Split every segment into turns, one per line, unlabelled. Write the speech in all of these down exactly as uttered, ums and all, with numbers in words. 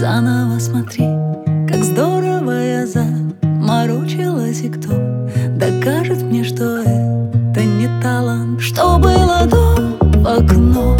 Заново смотри, как здорово я заморочилась. И кто докажет мне, что это не талант? Что было до в окно,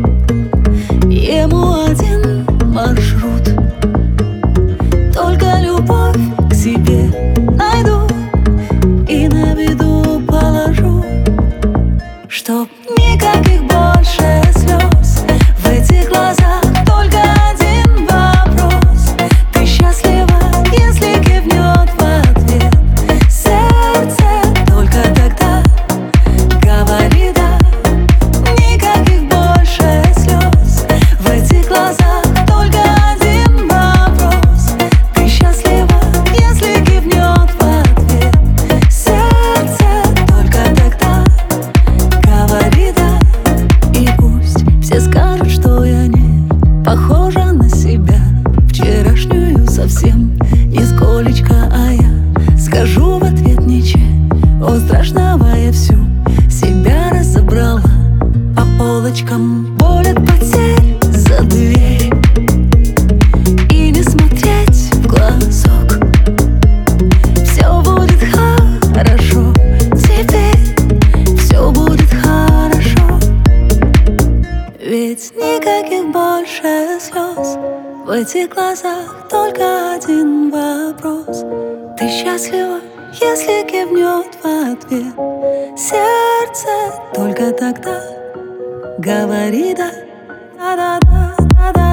ему один маршрут. Только любовь к себе найду и на виду положу, чтоб никаких больше слез в этих глазах. Только один вопрос: ты счастлива, если кивнет в ответ сердце? Только тогда говори да. Никаких больше слез в этих глазах. Только один вопрос: ты счастлива, если кивнет в ответ сердце? Только тогда говори да. И пусть все скажут, что я не похожа на себя вчерашнюю совсем нисколечко, а я скажу в ответ ничего страшного. Я всю себя разобрала по полочкам. Боль от потерь за дверь и не смотреть в глазок. Все будет хорошо, теперь все будет хорошо. Ведь никаких больше слез в этих глазах. Только один вопрос: ты счастлива, если кивнет в ответ сердце? Только тогда говори да. Да-да-да, да-да.